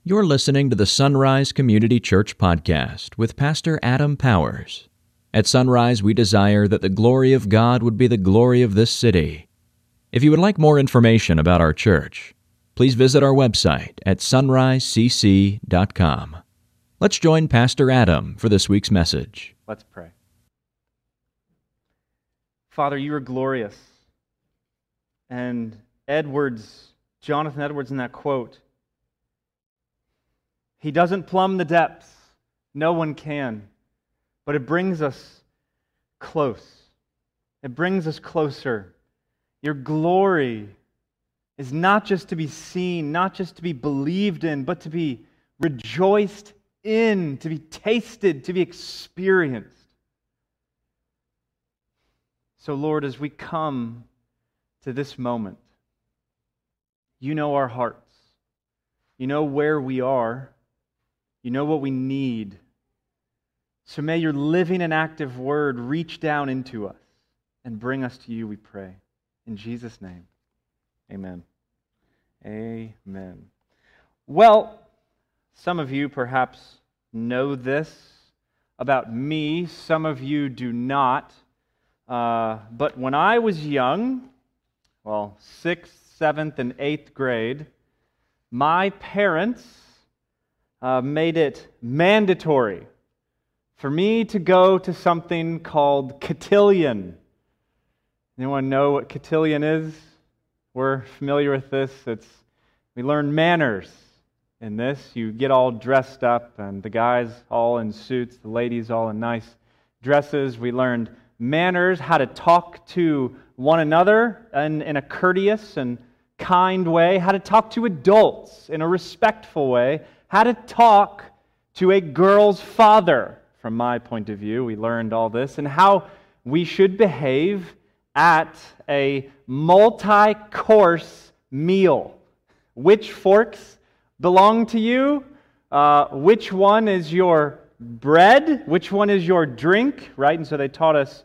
You're listening to the Sunrise Community Church podcast with Pastor Adam Powers. At Sunrise, we desire that the glory of God would be the glory of this city. If you would like more information about our church, please visit our website at sunrisecc.com. Let's join Pastor Adam for this week's message. Let's pray. Father, you are glorious. And Jonathan Edwards in that quote, he doesn't plumb the depths. No one can. But it brings us close. It brings us closer. Your glory is not just to be seen, not just to be believed in, but to be rejoiced in, to be tasted, to be experienced. So, Lord, as we come to this moment, you know our hearts. You know where we are. You know what we need. So may your living and active word reach down into us and bring us to you, we pray. In Jesus' name, amen. Amen. Well, some of you perhaps know this about me. Some of you do not. But when I was young, 6th, 7th, and 8th grade, my parents made it mandatory for me to go to something called cotillion. Anyone know what cotillion is? We're familiar with this. We learn manners in this. You get all dressed up, and the guys all in suits, the ladies all in nice dresses. We learned manners, how to talk to one another in a courteous and kind way, how to talk to adults in a respectful way, how to talk to a girl's father. From my point of view, we learned all this, and how we should behave at a multi-course meal. Which forks belong to you? Which one is your bread? Which one is your drink? Right? And so they taught us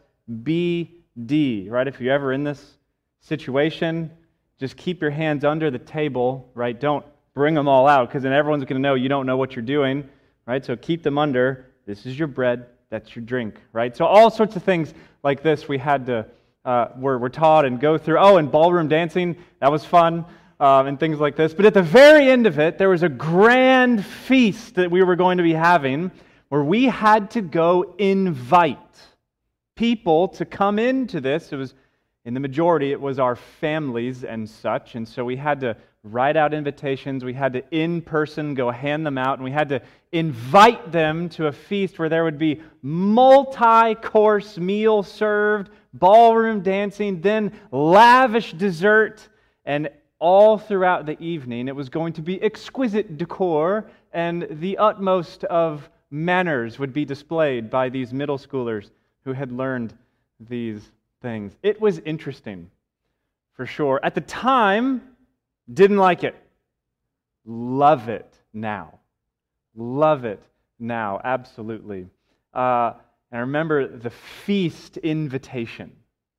BD, right? If you're ever in this situation, just keep your hands under the table, right? Don't bring them all out, because then everyone's going to know you don't know what you're doing, right? So keep them under. This is your bread, that's your drink, right? So all sorts of things like this we had to, were taught and go through. Oh, and ballroom dancing, that was fun, and things like this. But at the very end of it, there was a grand feast that we were going to be having where we had to go invite people to come into this. It was, in the majority, it was our families and such, and so we had to write out invitations, we had to in person go hand them out, and we had to invite them to a feast where there would be multi-course meal served, ballroom dancing, then lavish dessert, and all throughout the evening it was going to be exquisite decor, and the utmost of manners would be displayed by these middle schoolers who had learned these things. It was interesting, for sure. At the time, didn't like it. Love it now. Love it now, absolutely. And I remember the feast invitation.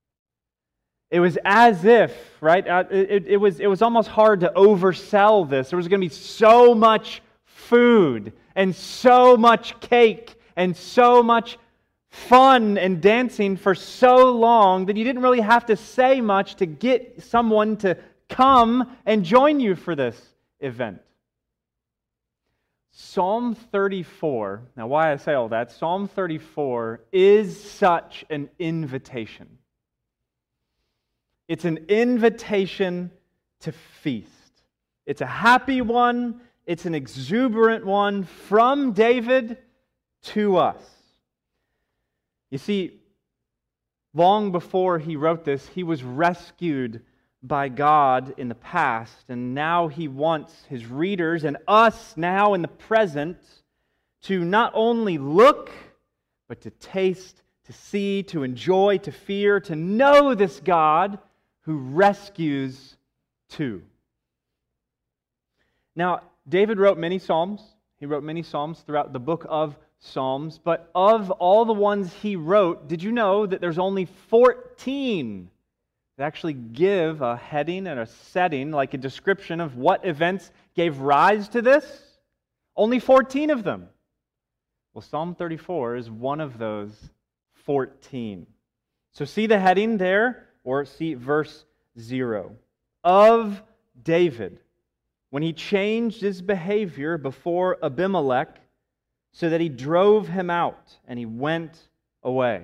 It was as if, right, it was almost hard to oversell this. There was going to be so much food and so much cake and so much fun and dancing for so long that you didn't really have to say much to get someone to come and join you for this event. Psalm 34, now why I say all that, Psalm 34 is such an invitation. It's an invitation to feast. It's a happy one, it's an exuberant one from David to us. You see, long before he wrote this, he was rescued by God in the past, and now he wants his readers and us now in the present to not only look, but to taste, to see, to enjoy, to fear, to know this God who rescues too. Now, David wrote many Psalms. He wrote many Psalms throughout the book of Psalms, but of all the ones he wrote, did you know that there's only 14 that actually give a heading and a setting, like a description of what events gave rise to this? Only 14 of them. Well, Psalm 34 is one of those 14. So see the heading there, or see verse 0. Of David, when he changed his behavior before Abimelech, so that he drove him out and he went away.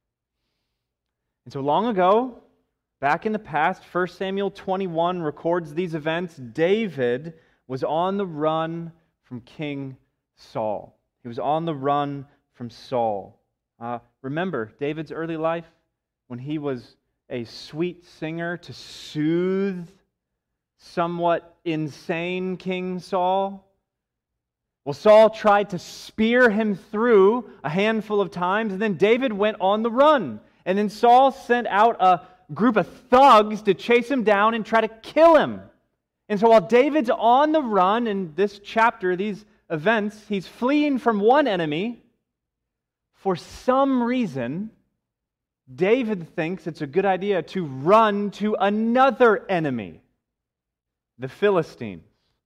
And so long ago, back in the past, 1 Samuel 21 records these events. David was on the run from King Saul. He was on the run from Saul. Remember David's early life when he was a sweet singer to soothe somewhat insane King Saul? Well, Saul tried to spear him through a handful of times, and then David went on the run. And then Saul sent out a group of thugs to chase him down and try to kill him. And so while David's on the run in this chapter, these events, he's fleeing from one enemy. For some reason, David thinks it's a good idea to run to another enemy, the Philistines.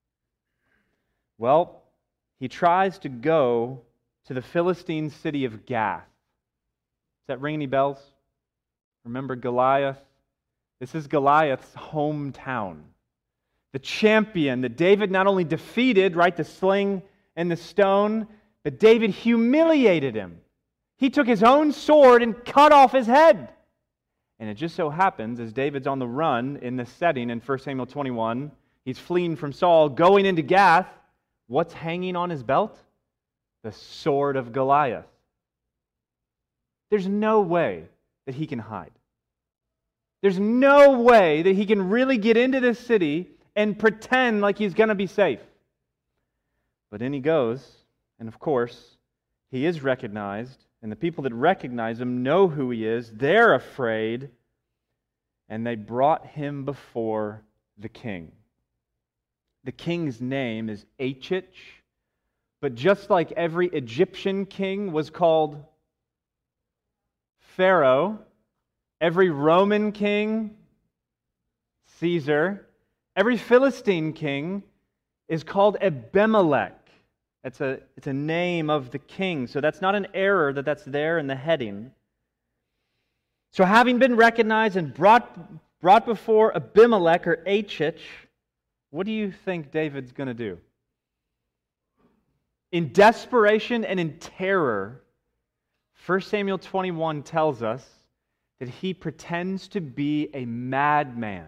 Well, he tries to go to the Philistine city of Gath. Does that ring any bells? Remember Goliath? This is Goliath's hometown. The champion that David not only defeated, right, the sling and the stone, but David humiliated him. He took his own sword and cut off his head. And it just so happens, as David's on the run in this setting in 1 Samuel 21, he's fleeing from Saul, going into Gath. What's hanging on his belt? The sword of Goliath. There's no way that he can hide. There's no way that he can really get into this city and pretend like he's going to be safe. But in he goes, and of course, he is recognized, and the people that recognize him know who he is. They're afraid, and they brought him before the king. The king's name is Achish, but just like every Egyptian king was called Pharaoh, every Roman king, Caesar, every Philistine king is called Abimelech. It's a name of the king, so that's not an error that's there in the heading. So having been recognized and brought before Abimelech or Achish, what do you think David's going to do? In desperation and in terror, 1 Samuel 21 tells us that he pretends to be a madman,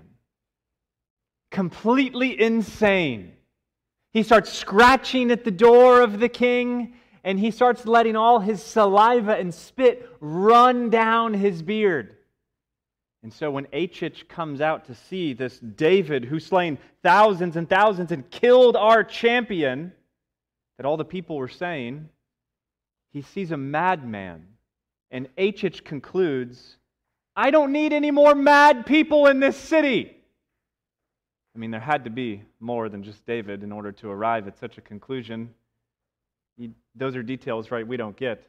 completely insane. He starts scratching at the door of the king, and he starts letting all his saliva and spit run down his beard. And so when Achish comes out to see this David who slain thousands and thousands and killed our champion, that all the people were saying, he sees a madman. And Achish concludes, I don't need any more mad people in this city. I mean, there had to be more than just David in order to arrive at such a conclusion. Those are details, right, we don't get.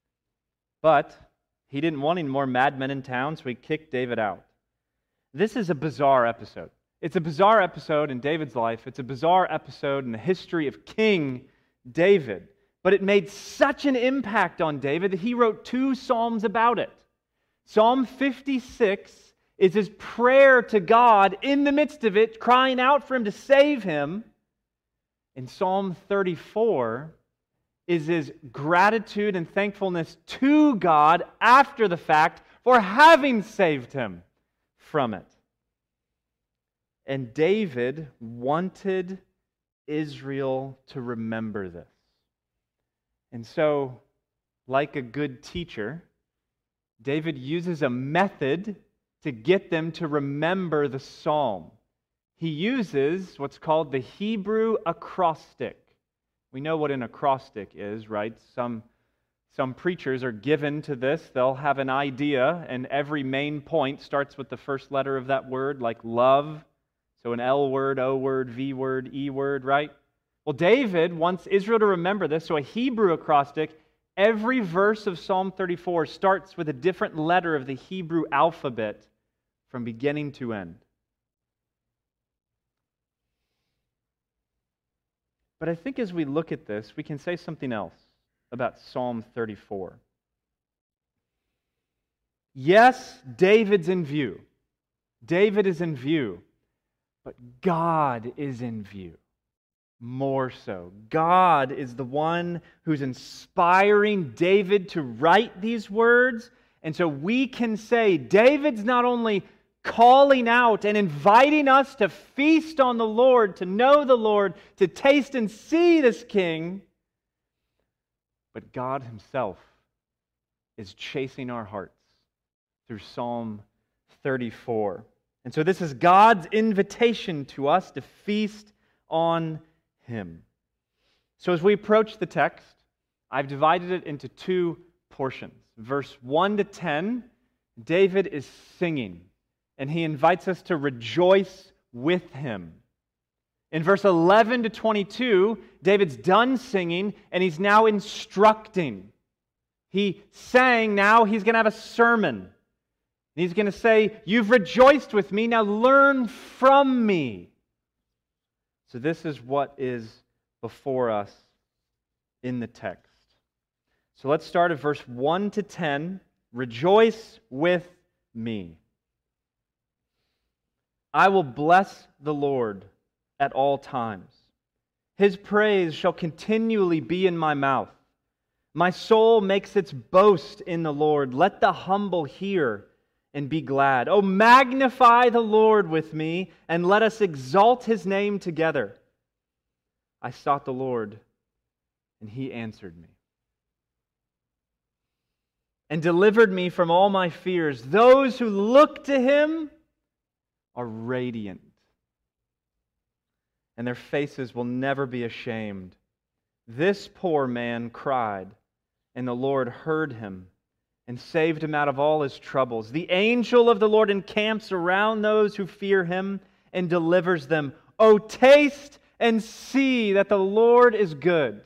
But he didn't want any more madmen in town, so he kicked David out. This is a bizarre episode. It's a bizarre episode in David's life. It's a bizarre episode in the history of King David. But it made such an impact on David that he wrote 2 psalms about it. Psalm 56 is his prayer to God in the midst of it, crying out for him to save him. And Psalm 34 is his gratitude and thankfulness to God after the fact for having saved him from it. And David wanted Israel to remember this. And so, like a good teacher, David uses a method to get them to remember the psalm. He uses what's called the Hebrew acrostic. We know what an acrostic is, right? Some preachers are given to this. They'll have an idea, and every main point starts with the first letter of that word, like love. So an L word, O word, V word, E word, right? Well, David wants Israel to remember this, so a Hebrew acrostic, every verse of Psalm 34 starts with a different letter of the Hebrew alphabet from beginning to end. But I think as we look at this, we can say something else about Psalm 34. Yes, David's in view. David is in view. But God is in view. More so. God is the one who's inspiring David to write these words. And so we can say David's not only calling out and inviting us to feast on the Lord, to know the Lord, to taste and see this King, but God Himself is chasing our hearts through Psalm 34. And so this is God's invitation to us to feast on Him. So as we approach the text, I've divided it into two portions. Verse 1 to 10, David is singing, and he invites us to rejoice with him. In verse 11 to 22, David's done singing, and he's now instructing. He sang, now he's going to have a sermon. He's going to say, you've rejoiced with me, now learn from me. So this is what is before us in the text. So let's start at verse 1 to 10. Rejoice with me. I will bless the Lord at all times. His praise shall continually be in my mouth. My soul makes its boast in the Lord. Let the humble hear and be glad. Oh, magnify the Lord with me, and let us exalt His name together. I sought the Lord, and He answered me and delivered me from all my fears. Those who look to Him are radiant, and their faces will never be ashamed. This poor man cried, and the Lord heard him and saved him out of all his troubles. The angel of the Lord encamps around those who fear Him and delivers them. Oh, taste and see that the Lord is good.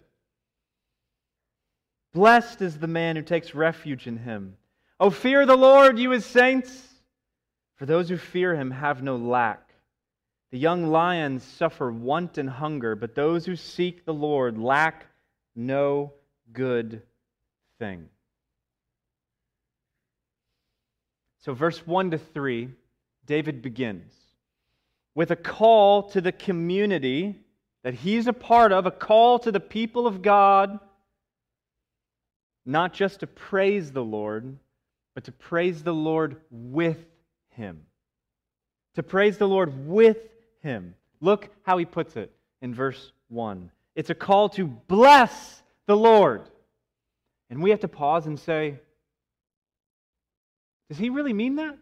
Blessed is the man who takes refuge in Him. Oh, fear the Lord, you His saints, for those who fear Him have no lack. The young lions suffer want and hunger, but those who seek the Lord lack no good thing. So verse 1 to 3, David begins with a call to the community that he's a part of, a call to the people of God, not just to praise the Lord, but to praise the Lord with Him. To praise the Lord with Him. Look how he puts it in verse 1. It's a call to bless the Lord. And we have to pause and say, does he really mean that?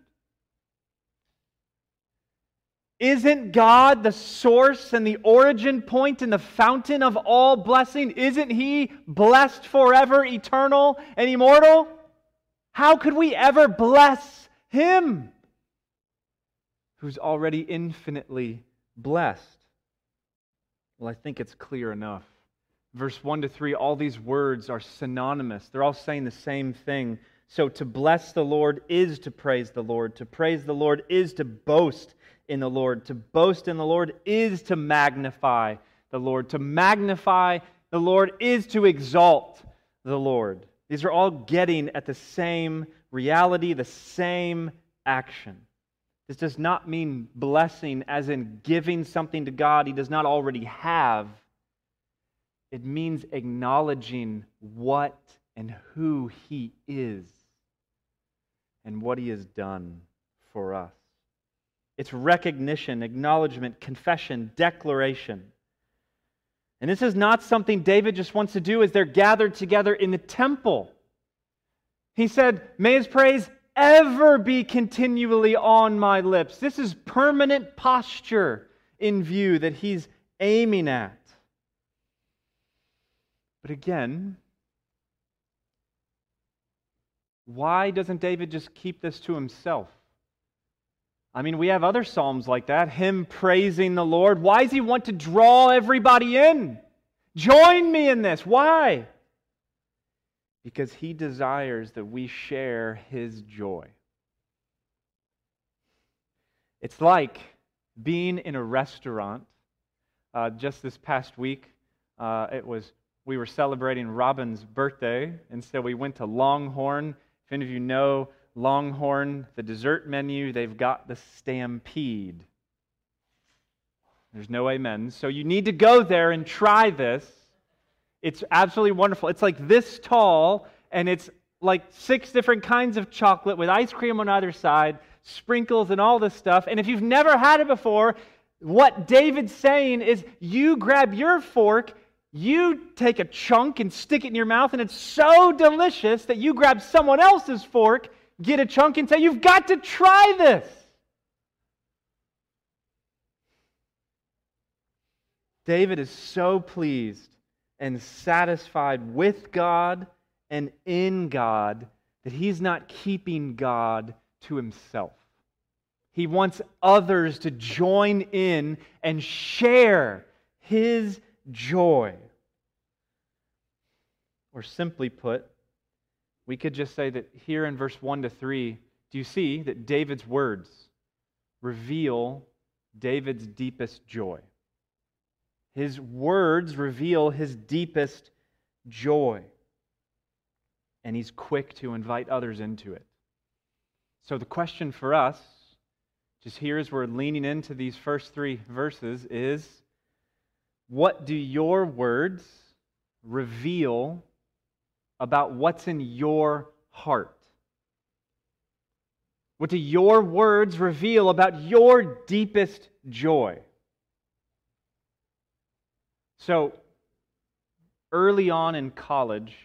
Isn't God the source and the origin point and the fountain of all blessing? Isn't He blessed forever, eternal, and immortal? How could we ever bless Him, who's already infinitely blessed? Well, I think it's clear enough. Verse 1 to 3, all these words are synonymous. They're all saying the same thing. So to bless the Lord is to praise the Lord. To praise the Lord is to boast in the Lord. To boast in the Lord is to magnify the Lord. To magnify the Lord is to exalt the Lord. These are all getting at the same reality, the same action. This does not mean blessing as in giving something to God He does not already have. It means acknowledging what and who He is and what He has done for us. It's recognition, acknowledgement, confession, declaration. And this is not something David just wants to do as they're gathered together in the temple. He said, may His praise ever be continually on my lips. This is permanent posture in view that He's aiming at. But again, why doesn't David just keep this to himself? I mean, we have other psalms like that, him praising the Lord. Why does he want to draw everybody in? Join me in this. Why? Because he desires that we share his joy. It's like being in a restaurant. Just this past week, We were celebrating Robin's birthday, and so we went to Longhorn. If any of you know Longhorn, the dessert menu, they've got the Stampede. There's no amen. So you need to go there and try this. It's absolutely wonderful. It's like this tall, and it's like 6 different kinds of chocolate with ice cream on either side, sprinkles and all this stuff. And if you've never had it before, what David's saying is you grab your fork, you take a chunk and stick it in your mouth, and it's so delicious that you grab someone else's fork, get a chunk, and say, you've got to try this. David is so pleased and satisfied with God and in God that he's not keeping God to himself. He wants others to join in and share his joy. Or simply put, we could just say that here in verse 1 to 3, do you see that David's words reveal David's deepest joy? His words reveal his deepest joy. And he's quick to invite others into it. So the question for us, just here as we're leaning into these first 3 verses, is what do your words reveal about what's in your heart? What do your words reveal about your deepest joy? So, early on in college,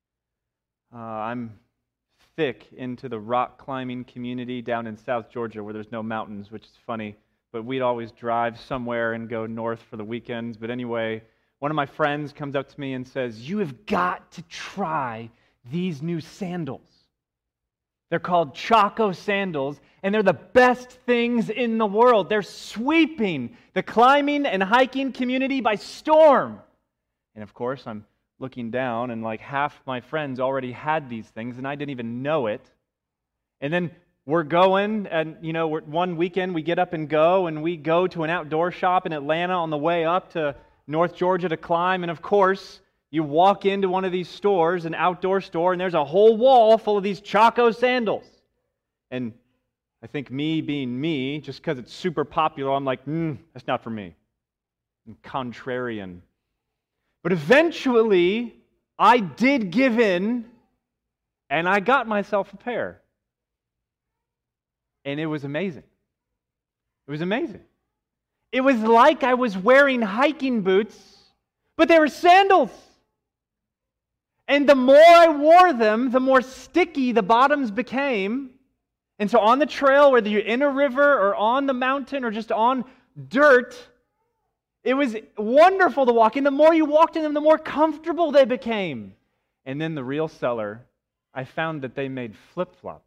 I'm thick into the rock climbing community down in South Georgia where there's no mountains, which is funny, but we'd always drive somewhere and go north for the weekends. But anyway, one of my friends comes up to me and says, you have got to try these new sandals. They're called Chaco sandals, and they're the best things in the world. They're sweeping the climbing and hiking community by storm. And of course, I'm looking down, and like half my friends already had these things, and I didn't even know it. And then we're going, and one weekend we get up and go, and we go to an outdoor shop in Atlanta on the way up to North Georgia to climb. And of course, you walk into one of these stores, an outdoor store, and there's a whole wall full of these Chaco sandals. And I think me being me, just because it's super popular, I'm like, that's not for me. I'm contrarian. But eventually, I did give in, and I got myself a pair. And it was amazing. It was amazing. It was like I was wearing hiking boots, but they were sandals. And the more I wore them, the more sticky the bottoms became. And so on the trail, whether you're in a river or on the mountain or just on dirt, it was wonderful to walk in. The more you walked in them, the more comfortable they became. And then the real seller, I found that they made flip-flops.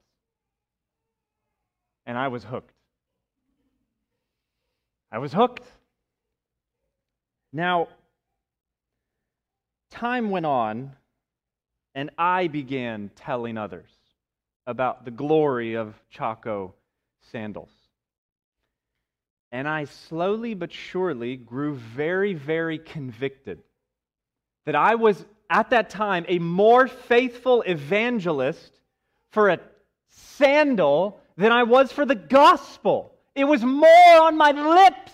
And I was hooked. I was hooked. Now, time went on, and I began telling others about the glory of Chaco sandals. And I slowly but surely grew very, very convicted that I was, at that time, a more faithful evangelist for a sandal than I was for the gospel. It was more on my lips.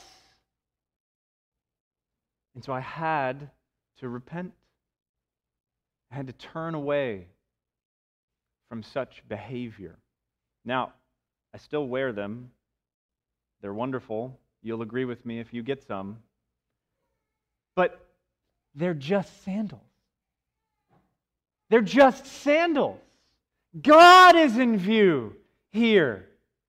And so I had to repent. I had to turn away from such behavior. Now, I still wear them. They're wonderful. You'll agree with me if you get some. But they're just sandals. They're just sandals. God is in view here.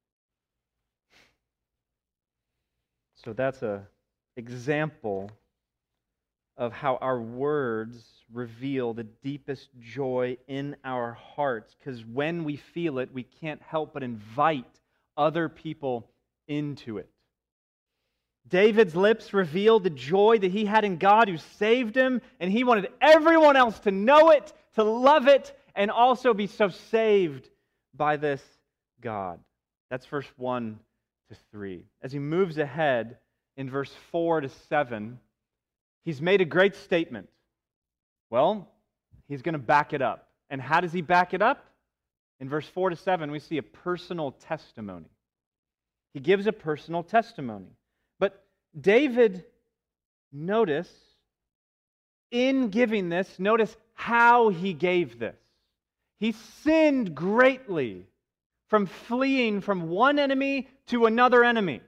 So that's an example of how our words reveal the deepest joy in our hearts. Because when we feel it, we can't help but invite other people into it. David's lips revealed the joy that he had in God who saved him, and he wanted everyone else to know it, to love it, and also be so saved by this God. That's verse 1 to 3. As he moves ahead in verse 4 to 7, He's made a great statement. Well, he's going to back it up. And how does he back it up? In verse 4 to 7, we see a personal testimony. He gives a personal testimony. But David, notice, in giving this, notice how he gave this. He sinned greatly from fleeing from one enemy to another enemy.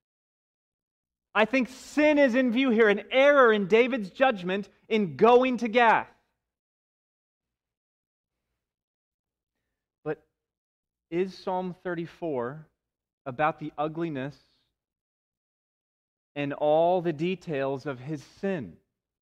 I think sin is in view here, an error in David's judgment in going to Gath. But is Psalm 34 about the ugliness and all the details of his sin?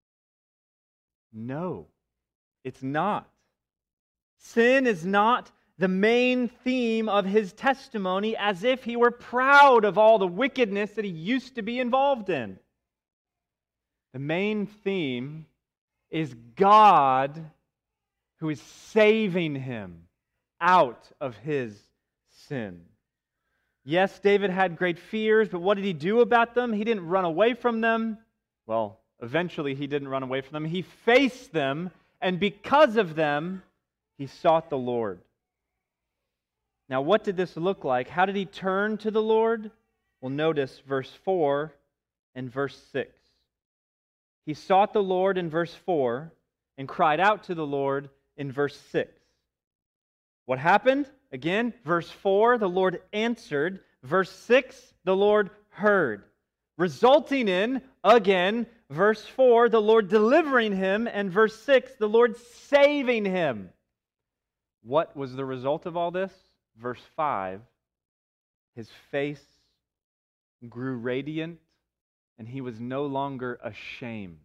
No, it's not. Sin is not the main theme of his testimony, as if he were proud of all the wickedness that he used to be involved in. The main theme is God who is saving him out of his sin. Yes, David had great fears, but what did he do about them? He didn't run away from them. Well, eventually he didn't run away from them. He faced them, and because of them, he sought the Lord. Now, what did this look like? How did he turn to the Lord? Well, notice verse 4 and verse 6. He sought the Lord in verse 4 and cried out to the Lord in verse 6. What happened? Again, verse 4, the Lord answered. Verse 6, the Lord heard. Resulting in, again, verse 4, the Lord delivering him, and verse 6, the Lord saving him. What was the result of all this? Verse 5, his face grew radiant, and he was no longer ashamed.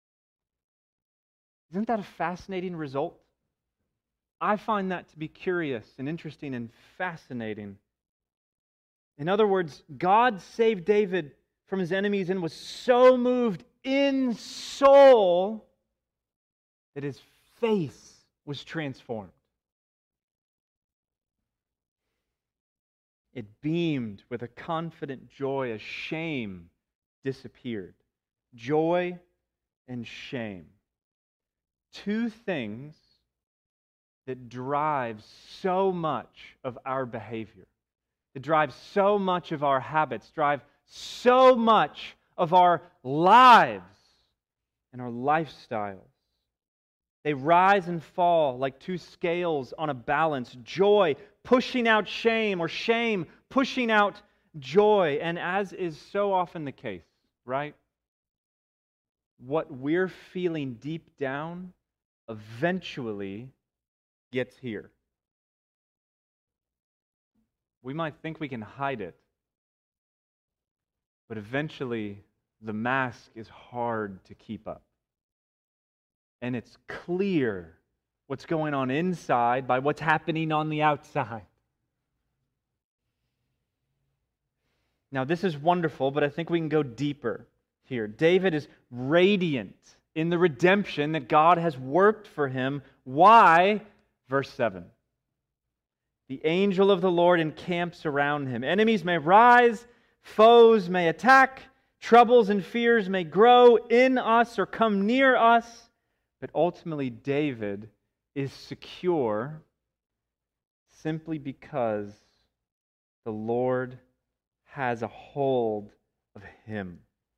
Isn't that a fascinating result? I find that to be curious and interesting and fascinating. In other words, God saved David from his enemies and was so moved in soul that his face was transformed. It beamed with a confident joy as shame disappeared. Joy and shame. Two things that drive so much of our behavior, that drive so much of our habits, drive so much of our lives and our lifestyles. They rise and fall like two scales on a balance. Joy pushing out shame, or shame pushing out joy. And as is so often the case, right? What we're feeling deep down eventually gets here. We might think we can hide it, but eventually the mask is hard to keep up. And it's clear what's going on inside by what's happening on the outside. Now, this is wonderful, but I think we can go deeper here. David is radiant in the redemption that God has worked for him. Why? Verse 7. The angel of the Lord encamps around him. Enemies may rise, foes may attack, troubles and fears may grow in us or come near us, but ultimately David is secure simply because the Lord has a hold of him.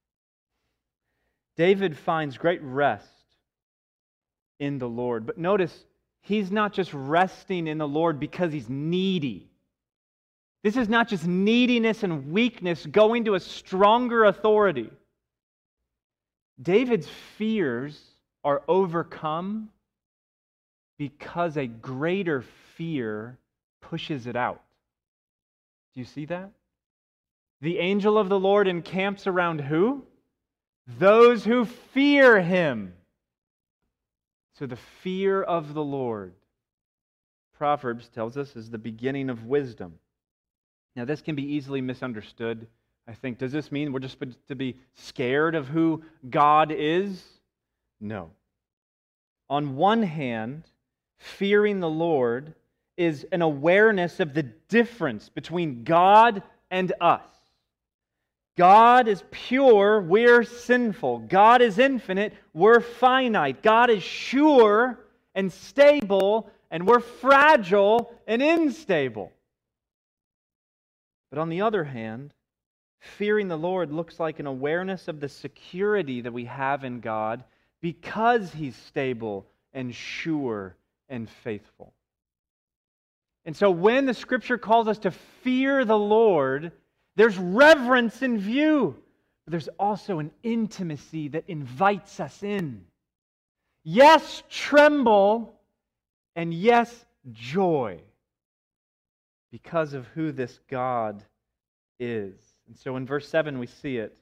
David finds great rest in the Lord. But notice, he's not just resting in the Lord because he's needy. This is not just neediness and weakness going to a stronger authority. David's fears are overcome because a greater fear pushes it out. Do you see that? The angel of the Lord encamps around who? Those who fear him. So the fear of the Lord, Proverbs tells us, is the beginning of wisdom. Now, this can be easily misunderstood, I think. Does this mean we're just supposed to be scared of who God is? No. On one hand, fearing the Lord is an awareness of the difference between God and us. God is pure, we're sinful. God is infinite, we're finite. God is sure and stable, and we're fragile and unstable. But on the other hand, fearing the Lord looks like an awareness of the security that we have in God because He's stable and sure and faithful. And so when the Scripture calls us to fear the Lord, there's reverence in view, but there's also an intimacy that invites us in. Yes, tremble, and yes, joy, because of who this God is. And so in verse 7 we see it.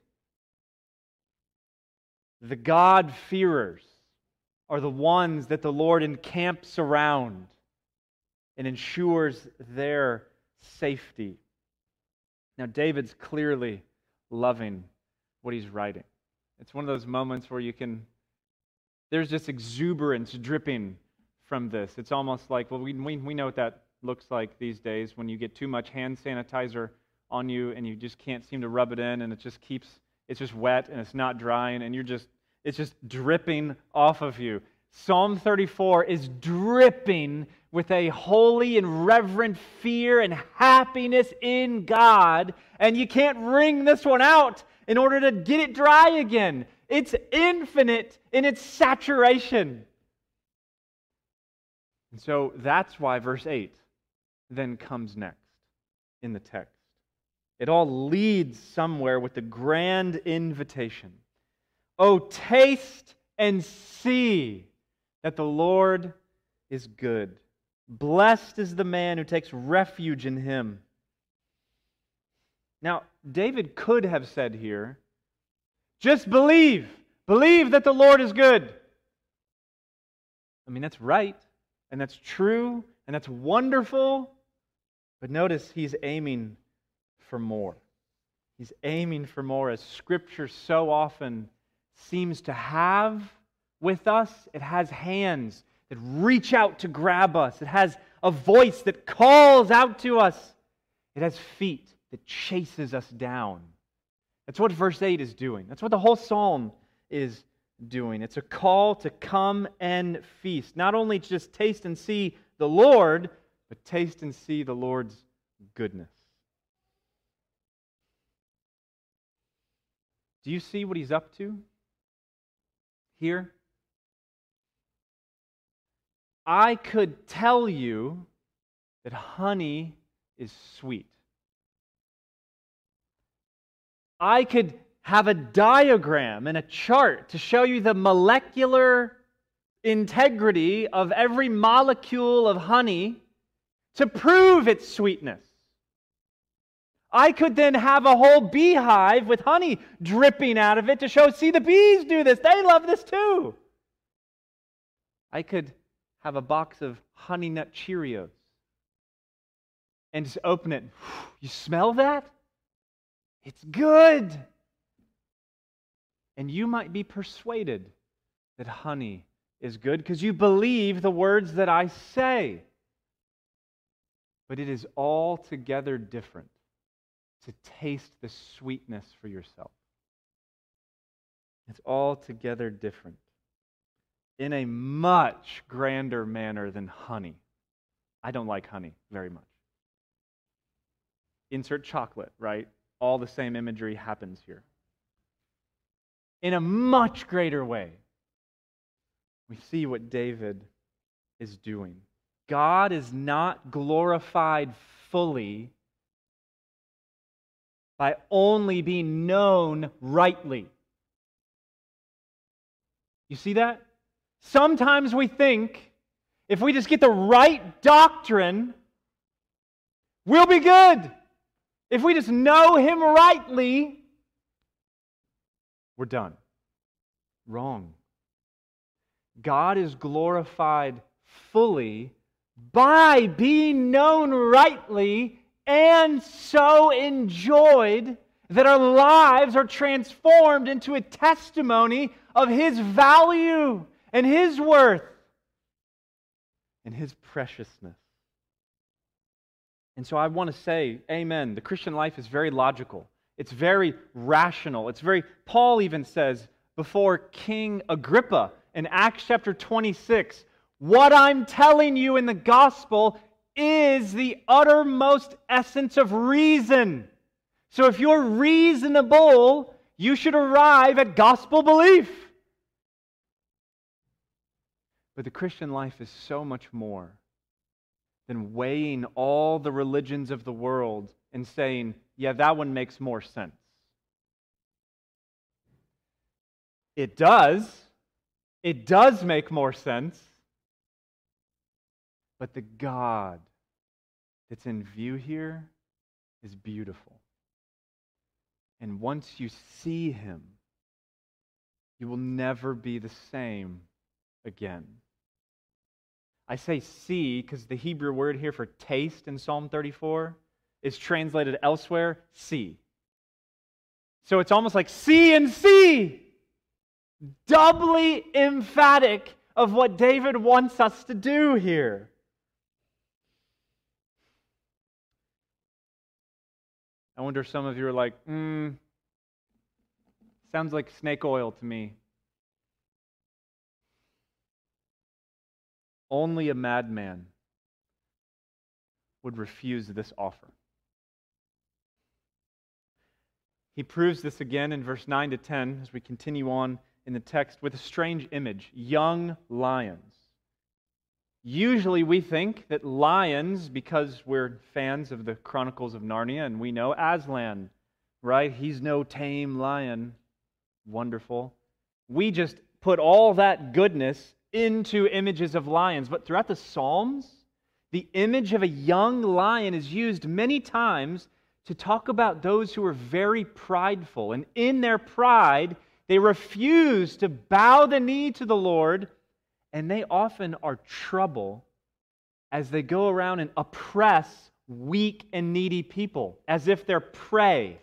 The God-fearers are the ones that the Lord encamps around and ensures their safety. Now, David's clearly loving what he's writing. It's one of those moments where there's just exuberance dripping from this. It's almost like, well, we know what that looks like these days when you get too much hand sanitizer on you and you just can't seem to rub it in, and it's just wet and it's not drying, and it's just dripping off of you. Psalm 34 is dripping with a holy and reverent fear and happiness in God, and you can't wring this one out in order to get it dry again. It's infinite in its saturation. And so that's why verse 8 then comes next in the text. It all leads somewhere with the grand invitation. Oh, taste and see that the Lord is good. Blessed is the man who takes refuge in Him. Now, David could have said here, just believe. Believe that the Lord is good. I mean, that's right, and that's true, and that's wonderful. But notice he's aiming for more. He's aiming for more, as Scripture so often seems to have with us. It has hands that reach out to grab us. It has a voice that calls out to us. It has feet that chases us down. That's what verse 8 is doing. That's what the whole psalm is doing. It's a call to come and feast. Not only just taste and see the Lord, but taste and see the Lord's goodness. Do you see what He's up to here? I could tell you that honey is sweet. I could have a diagram and a chart to show you the molecular integrity of every molecule of honey to prove its sweetness. I could then have a whole beehive with honey dripping out of it to show, see, the bees do this. They love this too. I could have a box of Honey Nut Cheerios and just open it. You smell that? It's good. And you might be persuaded that honey is good because you believe the words that I say. But it is altogether different to taste the sweetness for yourself. It's altogether different in a much grander manner than honey. I don't like honey very much. Insert chocolate, right? All the same imagery happens here. In a much greater way, we see what David is doing. God is not glorified fully by only being known rightly. You see that? Sometimes we think if we just get the right doctrine, we'll be good. If we just know Him rightly, we're done. Wrong. God is glorified fully by being known rightly and so enjoyed that our lives are transformed into a testimony of His value and His worth and His preciousness. And so I want to say, amen, the Christian life is very logical. It's very rational. Paul even says before King Agrippa in Acts chapter 26, what I'm telling you in the gospel is the uttermost essence of reason. So if you're reasonable, you should arrive at gospel belief. But the Christian life is so much more than weighing all the religions of the world and saying, yeah, that one makes more sense. It does. It does make more sense. But the God that's in view here is beautiful. And once you see Him, you will never be the same again. I say see because the Hebrew word here for taste in Psalm 34 is translated elsewhere, see. So it's almost like see and see. Doubly emphatic of what David wants us to do here. I wonder if some of you are like, sounds like snake oil to me. Only a madman would refuse this offer. He proves this again in verse 9 to 10 as we continue on in the text with a strange image, young lions. Usually we think that lions, because we're fans of the Chronicles of Narnia and we know Aslan, right? He's no tame lion. Wonderful. We just put all that goodness into images of lions. But throughout the Psalms, the image of a young lion is used many times to talk about those who are very prideful. And in their pride, they refuse to bow the knee to the Lord, and they often are trouble as they go around and oppress weak and needy people, as if they're prey.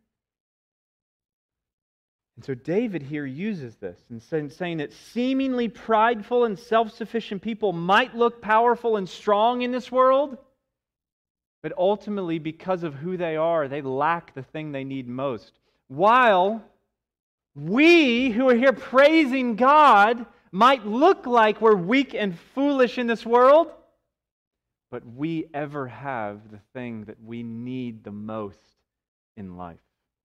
And so David here uses this and saying that seemingly prideful and self-sufficient people might look powerful and strong in this world, but ultimately, because of who they are, they lack the thing they need most. While we who are here praising God might look like we're weak and foolish in this world, but we ever have the thing that we need the most in life.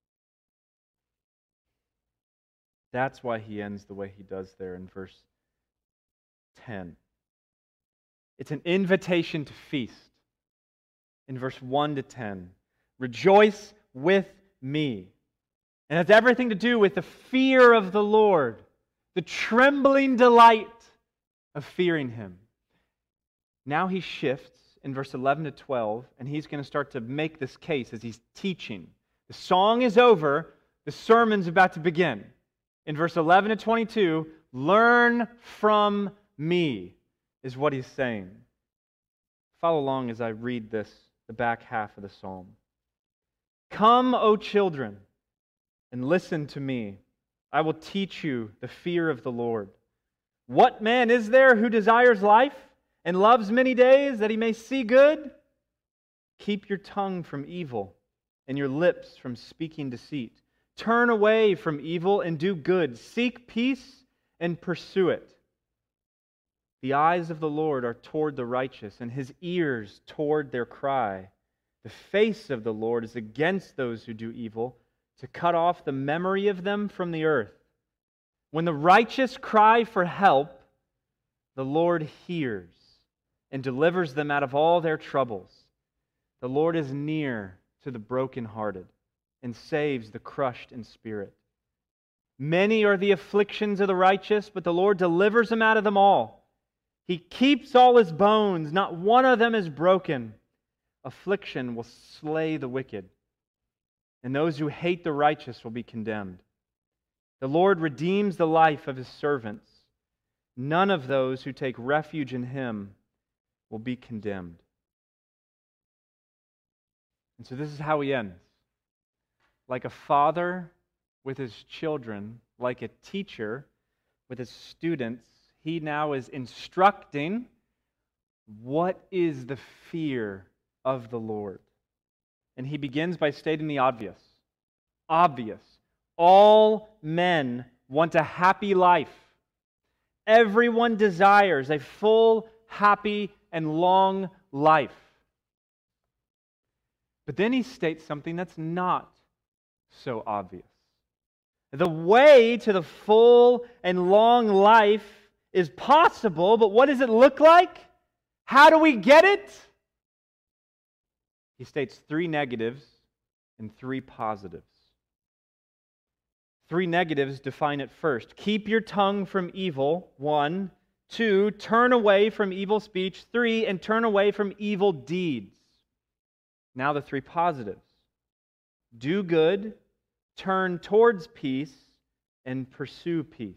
That's why he ends the way he does there in verse 10. It's an invitation to feast. In verse 1 to 10, rejoice with me. And it's everything to do with the fear of the Lord, the trembling delight of fearing Him. Now he shifts in verse 11 to 12, and he's going to start to make this case as he's teaching. The song is over, the sermon's about to begin. In verse 11 to 22, learn from me, is what he's saying. Follow along as I read this, the back half of the psalm. Come, O children, and listen to me. I will teach you the fear of the Lord. What man is there who desires life and loves many days that he may see good? Keep your tongue from evil and your lips from speaking deceit. Turn away from evil and do good. Seek peace and pursue it. The eyes of the Lord are toward the righteous, and His ears toward their cry. The face of the Lord is against those who do evil, to cut off the memory of them from the earth. When the righteous cry for help, the Lord hears and delivers them out of all their troubles. The Lord is near to the brokenhearted and saves the crushed in spirit. Many are the afflictions of the righteous, but the Lord delivers them out of them all. He keeps all his bones, not one of them is broken. Affliction will slay the wicked, and those who hate the righteous will be condemned. The Lord redeems the life of His servants. None of those who take refuge in Him will be condemned. And so this is how he ends. Like a father with his children, like a teacher with his students, he now is instructing what is the fear of the Lord. And he begins by stating the obvious. obvious. All men want a happy life. Everyone desires a full, happy, and long life. But then he states something that's not so obvious. The way to the full and long life is possible, but what does it look like? How do we get it? He states 3 negatives and 3 positives. 3 negatives define it first. Keep your tongue from evil, 1. 2, turn away from evil speech, 3, and turn away from evil deeds. Now the 3 positives. Do good, turn towards peace, and pursue peace.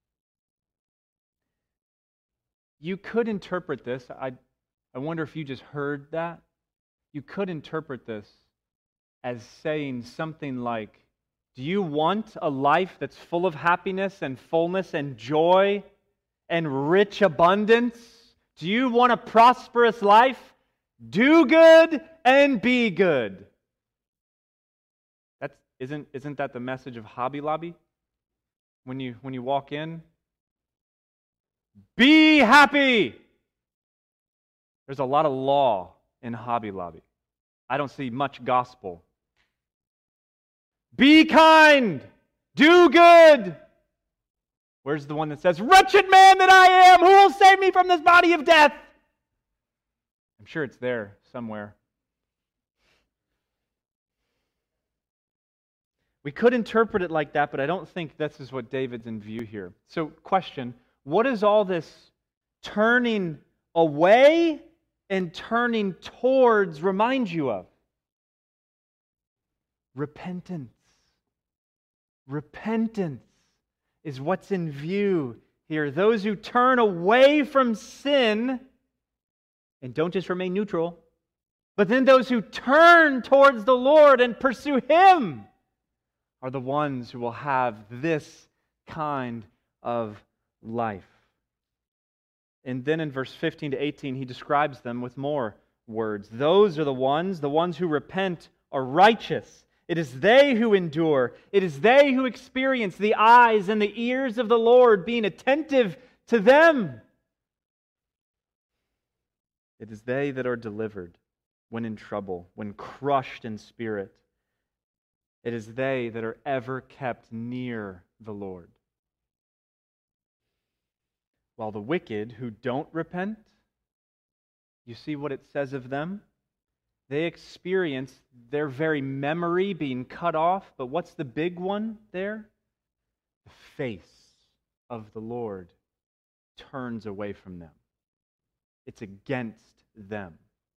You could interpret this, I wonder if you just heard that. You could interpret this as saying something like, do you want a life that's full of happiness and fullness and joy and rich abundance? Do you want a prosperous life? Do good and be good. Isn't that the message of Hobby Lobby? When you walk in, be happy. There's a lot of law in Hobby Lobby. I don't see much gospel. Be kind. Do good. Where's the one that says, wretched man that I am, who will save me from this body of death? I'm sure it's there somewhere. We could interpret it like that, but I don't think this is what David's in view here. So, question, what does all this turning away and turning towards remind you of? Repentance. Repentance is what's in view here. Those who turn away from sin and don't just remain neutral, but then those who turn towards the Lord and pursue Him are the ones who will have this kind of life. And then in verse 15 to 18, he describes them with more words. Those are the ones who repent are righteous. It is they who endure. It is they who experience the eyes and the ears of the Lord being attentive to them. It is they that are delivered when in trouble, when crushed in spirit. It is they that are ever kept near the Lord. While the wicked who don't repent, you see what it says of them? They experience their very memory being cut off, but what's the big one there? The face of the Lord turns away from them. It's against them.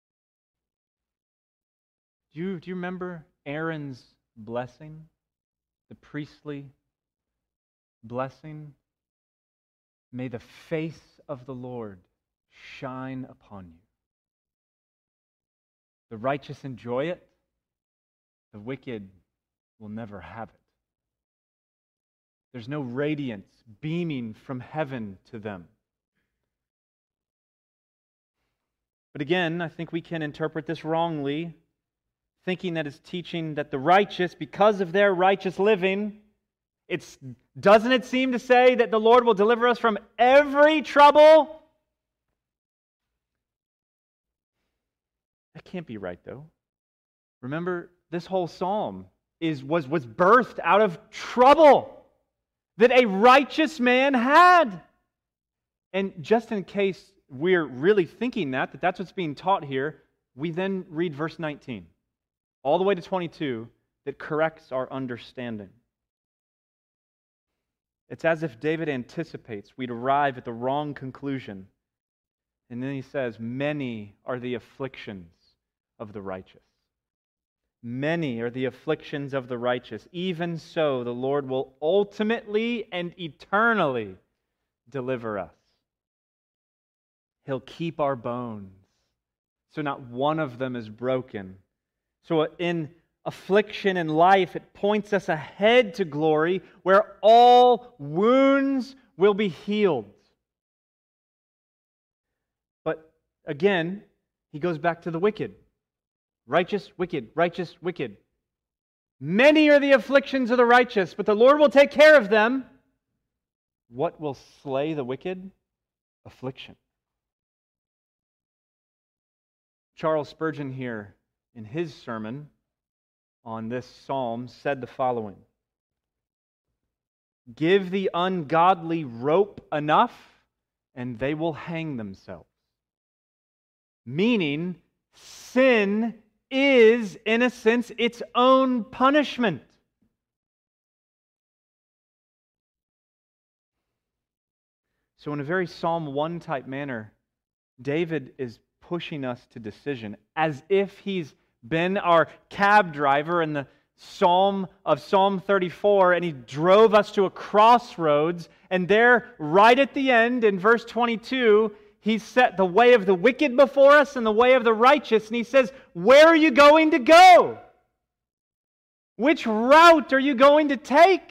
Do you remember Aaron's blessing? The priestly blessing? May the face of the Lord shine upon you. The righteous enjoy it. The wicked will never have it. There's no radiance beaming from heaven to them. But again, I think we can interpret this wrongly, thinking that it's teaching that the righteous, because of their righteous living, doesn't it seem to say that the Lord will deliver us from every trouble? That can't be right, though. Remember, this whole psalm was birthed out of trouble that a righteous man had. And just in case we're really thinking that's what's being taught here, we then read verse 19, all the way to 22, that corrects our understanding. It's as if David anticipates we'd arrive at the wrong conclusion. And then he says, many are the afflictions of the righteous. Many are the afflictions of the righteous. Even so, the Lord will ultimately and eternally deliver us. He'll keep our bones, so not one of them is broken. So in affliction in life, it points us ahead to glory, where all wounds will be healed. But again, he goes back to the wicked. Righteous, wicked, righteous, wicked. Many are the afflictions of the righteous, but the Lord will take care of them. What will slay the wicked? Affliction. Charles Spurgeon here, in his sermon on this psalm, said the following: "Give the ungodly rope enough, and they will hang themselves." Meaning, sin is, in a sense, its own punishment. So in a very Psalm 1 type manner, David is pushing us to decision, as if he's been our cab driver in the Psalm of Psalm 34, and he drove us to a crossroads, and there, right at the end, in verse 22, he set the way of the wicked before us and the way of the righteous, and he says, where are you going to go? Which route are you going to take?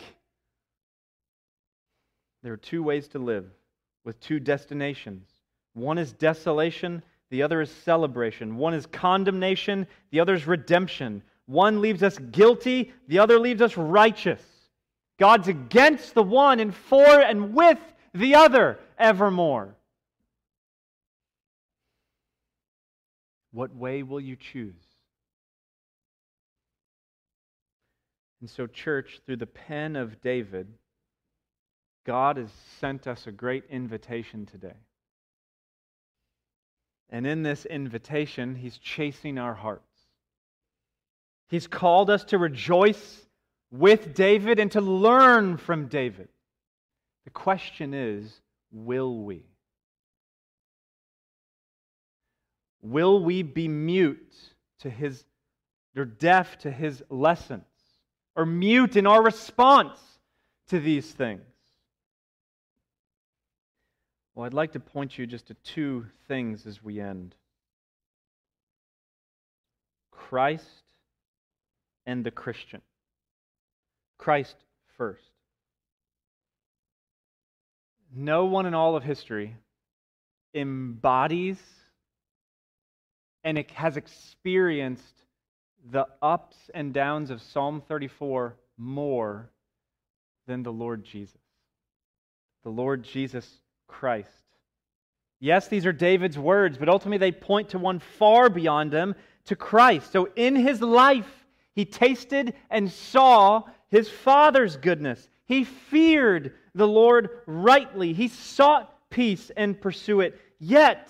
There are two ways to live, with two destinations. One is desolation, the other is celebration. One is condemnation, the other is redemption. One leaves us guilty, the other leaves us righteous. God's against the one and for and with the other evermore. What way will you choose? And so, church, through the pen of David, God has sent us a great invitation today. And in this invitation, He's chasing our hearts. He's called us to rejoice with David and to learn from David. The question is, will we? Will we be mute to His, or deaf to His lessons? Or mute in our response to these things? Well, I'd like to point you just to two things as we end. Christ and the Christian. Christ first. No one in all of history embodies and it has experienced the ups and downs of Psalm 34 more than the Lord Jesus. The Lord Jesus Christ. Yes, these are David's words, but ultimately they point to one far beyond him, to Christ. So in His life, He tasted and saw His Father's goodness. He feared the Lord rightly. He sought peace and pursue it. Yet,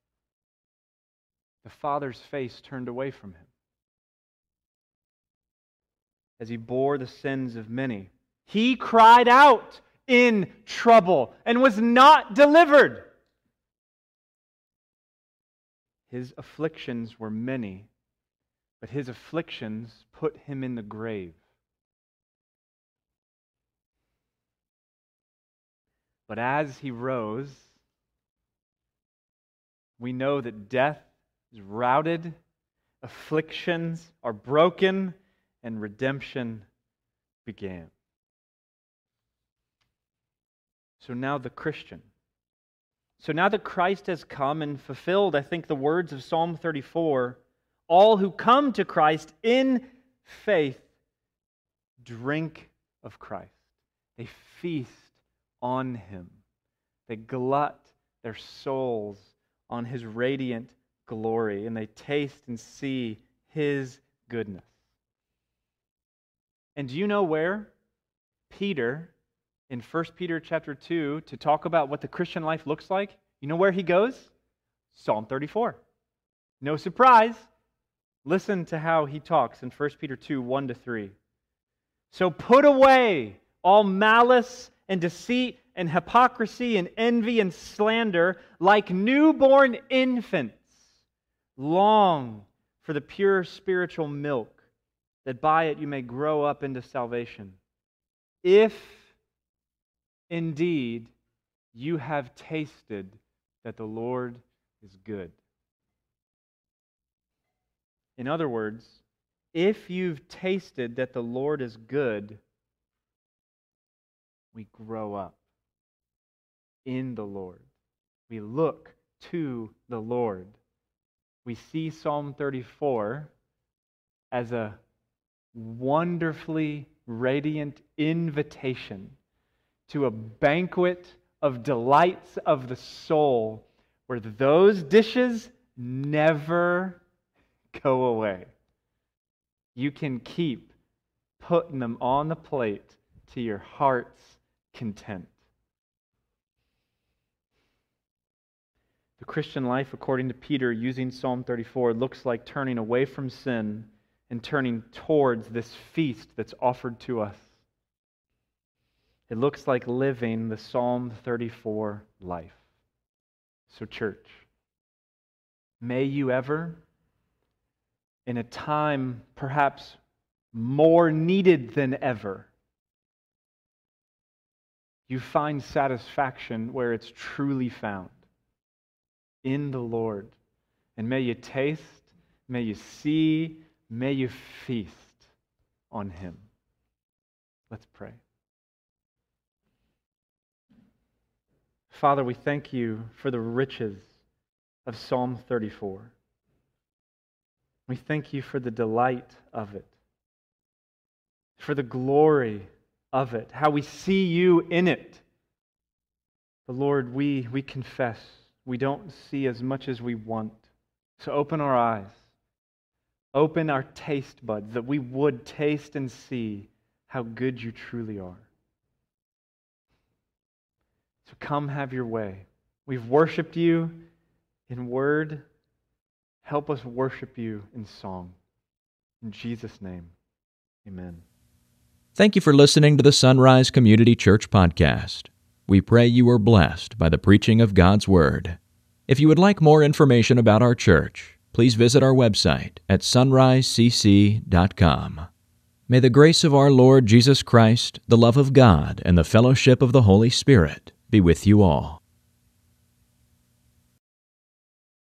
the Father's face turned away from Him as He bore the sins of many. He cried out in trouble and was not delivered. His afflictions were many, but His afflictions put Him in the grave. But as He rose, we know that death is routed, afflictions are broken, and redemption began. So now the Christian. So now that Christ has come and fulfilled, I think, the words of Psalm 34, all who come to Christ in faith drink of Christ. They feast on Him. They glut their souls on His radiant glory, and they taste and see His goodness. And do you know where Peter, in 1 Peter chapter 2, to talk about what the Christian life looks like, you know where he goes? Psalm 34. No surprise. Listen to how he talks in 1 Peter 2, 1-3. So put away all malice and deceit and hypocrisy and envy and slander, like newborn infants. Long for the pure spiritual milk, that by it you may grow up into salvation. If indeed you have tasted that the Lord is good. In other words, if you've tasted that the Lord is good, we grow up in the Lord. We look to the Lord. We see Psalm 34 as a wonderfully radiant invitation to a banquet of delights of the soul where those dishes never go away. You can keep putting them on the plate to your heart's content. The Christian life, according to Peter, using Psalm 34, looks like turning away from sin and turning towards this feast that's offered to us. It looks like living the Psalm 34 life. So, church, may you ever, in a time perhaps more needed than ever, you find satisfaction where it's truly found, in the Lord. And may you taste, may you see, may you feast on Him. Let's pray. Father, we thank you for the riches of Psalm 34. We thank you for the delight of it, for the glory of it, how we see you in it. But Lord, we confess we don't see as much as we want. So open our eyes, open our taste buds, that we would taste and see how good you truly are. So come have your way. We've worshiped you in word. Help us worship you in song. In Jesus' name, amen. Thank you for listening to the Sunrise Community Church podcast. We pray you are blessed by the preaching of God's Word. If you would like more information about our church, please visit our website at sunrisecc.com. May the grace of our Lord Jesus Christ, the love of God, and the fellowship of the Holy Spirit be with you all.